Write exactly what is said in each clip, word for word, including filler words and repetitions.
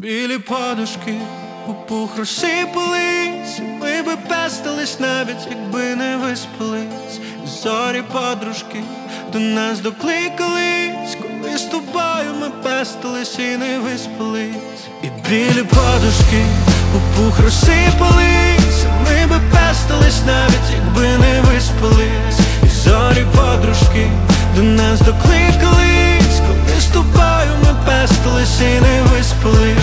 Білі подушки у пух розсипались, ми би пестились навіть, якби не виспались. Зорі подружки до нас докликались, коли з тобою ми пестились і не виспались. І білі подушки у пух розсипались, ми би пестились навіть, якби не виспались. І зорі подружки до нас докликались, коли з тобою ми пестились і не виспались.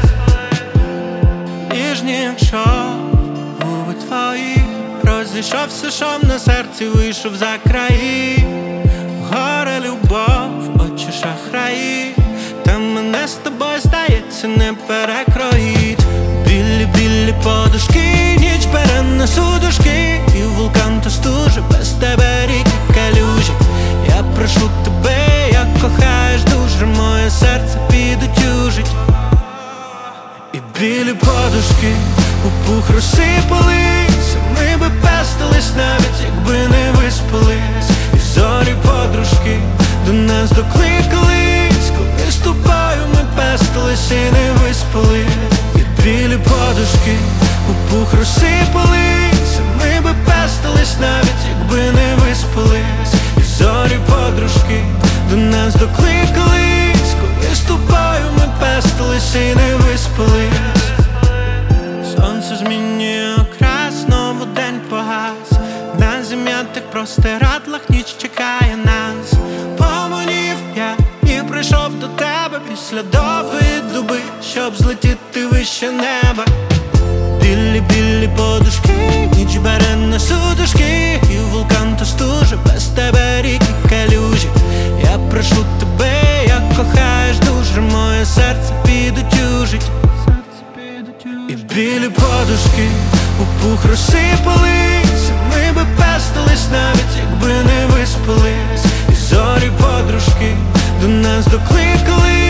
Ніжні, як шов, губи твої, розійшовся шов на серці, вийшов за краї. Горе любов, очі шахраї, та мене з тобою, здається, не перекроїть. Білі-білі подушки, ніч бере на судушки, і вулкан то стуже, без тебе ріки калюжі. Я прошу тебе, як кохаєш дуже, моє серце підутюжить. І білі подушки у пух розсипались, ми би пестились навіть, якби не виспались. І зорі подружки до нас докликались, коли з тобою ми пестились і не виспались. І білі подушки у пух розсипались, ми би пестились навіть, якби не виспались. І зорі подружки до нас докликались, коли з тобою ми пестились і не виспались. Сонце змінює окрас, знову день погас, на зім'ятих простирадлах ніч чекає нас. Помолів я і прийшов до тебе після довгої доби, щоб злетіти вище неба. Білі-білі подушки, ніч бере на судушки, і вулкан то стуже, без тебе ріки калюжі. Я прошу тебе, як кохаєш дуже, моє серце підутюжить. І білі подушки у пух розсипались, ми би пестились навіть, якби не виспались. І зорі подружки до нас докликали,